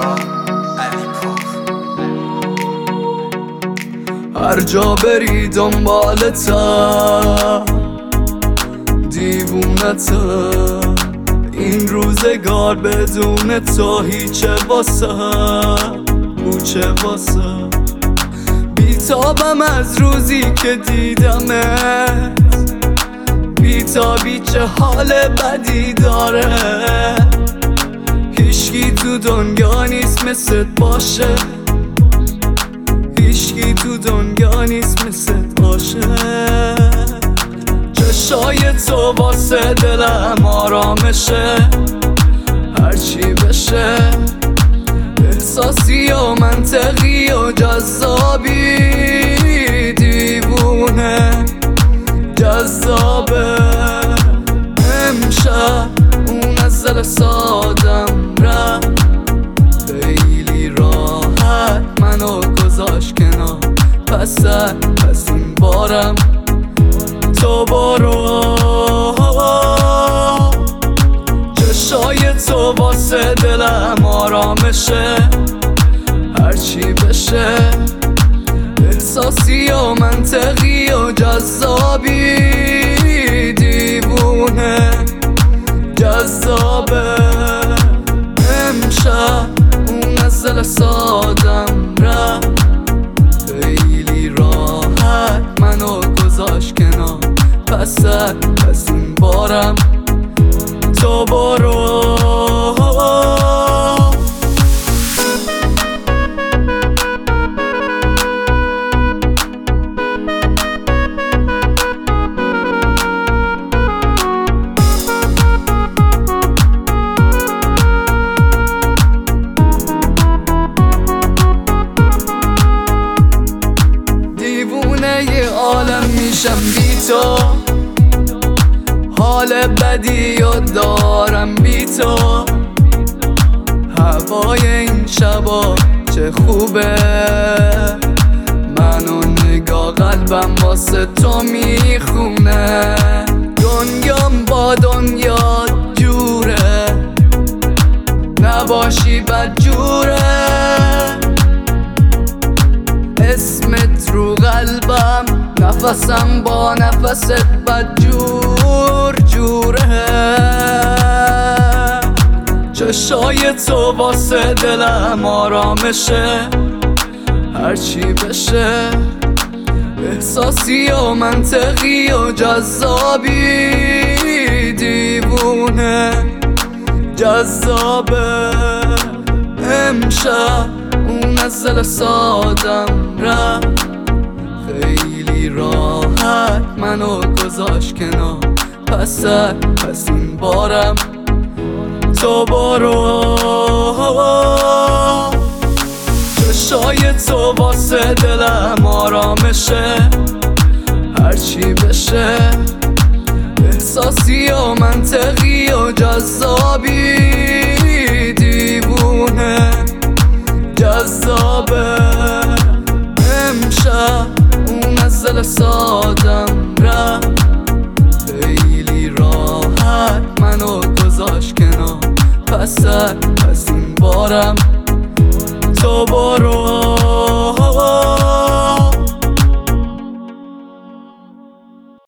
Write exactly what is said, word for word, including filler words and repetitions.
هر جا بری دنبالتم، دیوونتم. این روزگار بدون تو هیچه واسه بوچه واسه. بیتابم از روزی که دیدمت، بیتابی چه حال بدی داره. هیچکی تو دنیا نیست مثلت باشه، هیچکی تو دنیا نیست مثلت باشه. چشای تو واسه دلم آرامشه، هرچی بشه. احساسی و منطقی و جذابی، دیوونه جذابه. امشب اون از دل سادم رفت، خیلی راحت منو گذاشت کنار. پس پس این بارم تو برو. چشای تو واسه دلم آرامشه، هرچی بشه. احساسی و منطقی و جذابی، دیوونه جذابه. امشب اون از دل سادم رفت، خیلی راحت منو گذاشت کنار. پس پس این بارم تو برو. میشم بی تو، حال بدی و دارم بی تو. هوای این شبا چه خوبه، منو نگاه قلبم واسه تو میخونه. دنیام با دنیا جوره، نباشی بد جوره. اسمت رو قلبم، نفسم با نفست بد جور جوره. چشای تو واسه دلم آرامشه، هرچی بشه. احساسی و منطقی و جذابی، دیوونه جذابه. امشب اون از دل سادم رفت، خیلی راحت منو گذاشت کنار. پس پس این بارم تو برو. چشای تو واسه دلم آرامشه، هرچی بشه. احساسی و منطقی و جذابی، دیوونه جذابه. امشب اون از دل سادم رفت، خیلی راحت منو گذاشت کنار. پس پس این بارم تو برو.